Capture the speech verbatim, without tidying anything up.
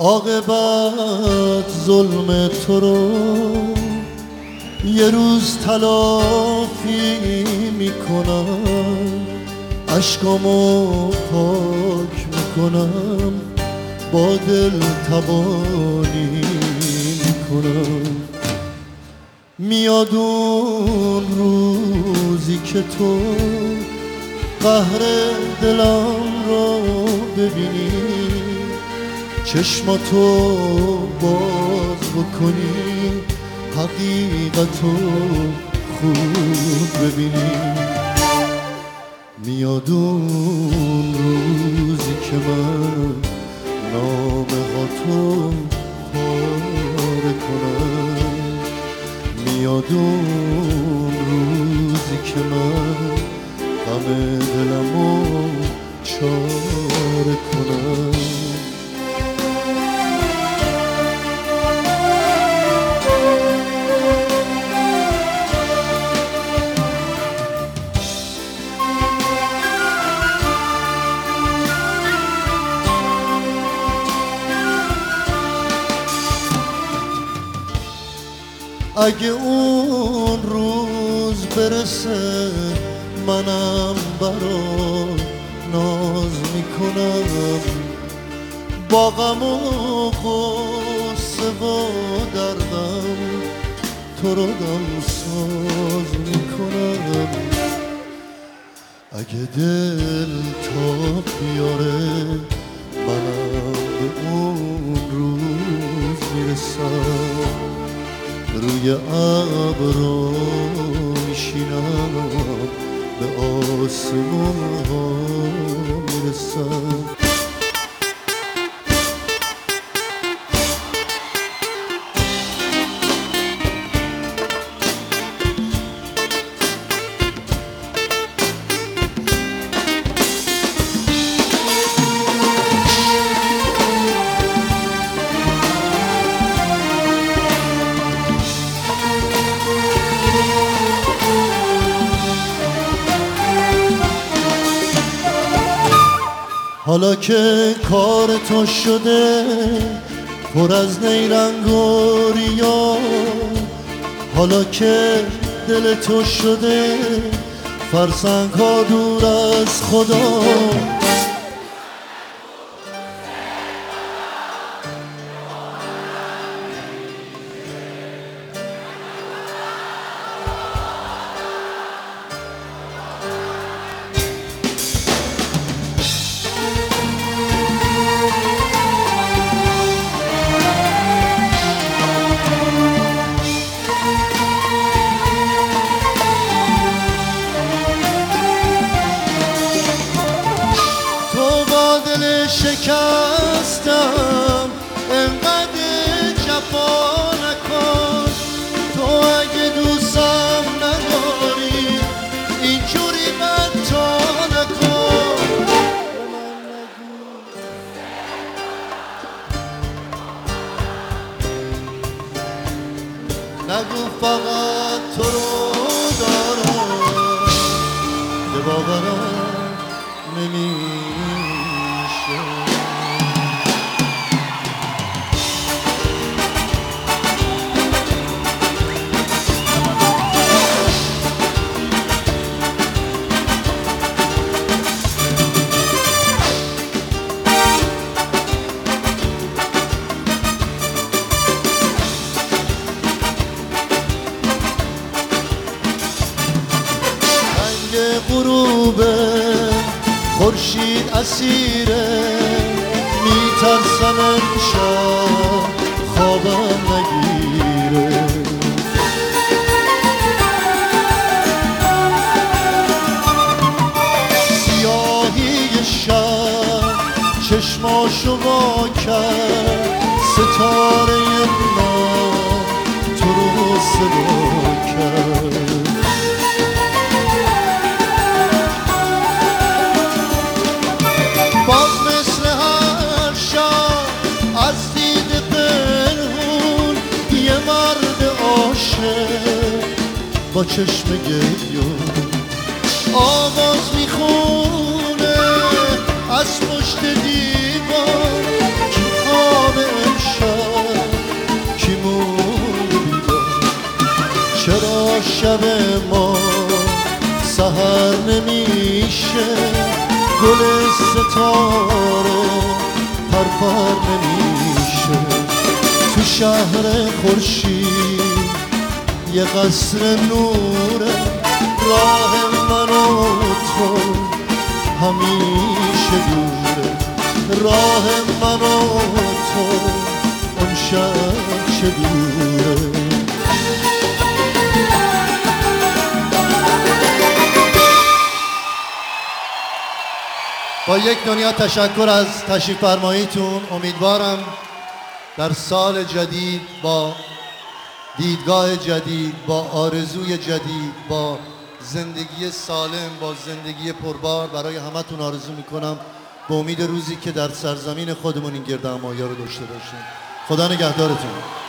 عاقبت ظلم تو رو یه روز تلافی میکنم، اشکامو پاک میکنم، با دل تبانی میکنم. میاد اون روزی که تو قهر دلم رو ببینی، چشماتو باز بکنی، حقیقتو خوب ببینی. میاد اون روزی که من نامه هاتو پاره کنم، میاد اون روزی که من غم دلمو چاره کنم. اگه اون روز برسه منم برات ناز میکنم، با غم و غصه و دردم تو رو دمساز میکنم. اگه دل تا بیاره منم به اون روز میرسم، روی ابرو میشینم، به آسمون ها میرسم. حالا که کار تو شده پر از نیرنگ و ریا، حالا که دل تو شده فرسنگ ها دور از خدا، شکستم انقدر جفا نکن. تو اگه دوستم نداری اینجوری من تا نکن. نگو فقط تو رو دارم که باورم نمیشه. غروبه خورشید اسیره، میترسم امشب خوابم نگیره. سیاهی شب چشماشو وا کرد، ستاره من تو رو صدا کرد. باز مثل هر شب از دید پنهون یه مرد عاشق با چشم گریون آواز میخونه از پشت دیوار که خواب شب ما سحر نمیشه، گل ستاره پرپر نمیشه. تو شهر خورشید یه قصر نوره، راه من و تو همیشه دوره. راه من و تو اون شب چه دوره. با یک دنیا تشکر از تشریف فرماییتون. امیدوارم در سال جدید با دیدگاه جدید، با آرزوی جدید، با زندگی سالم، با زندگی پربار برای همتون آرزو میکنم به امید روزی که در سرزمین خودمون این گردهمایی رو داشته باشیم. خدا نگهدارتون.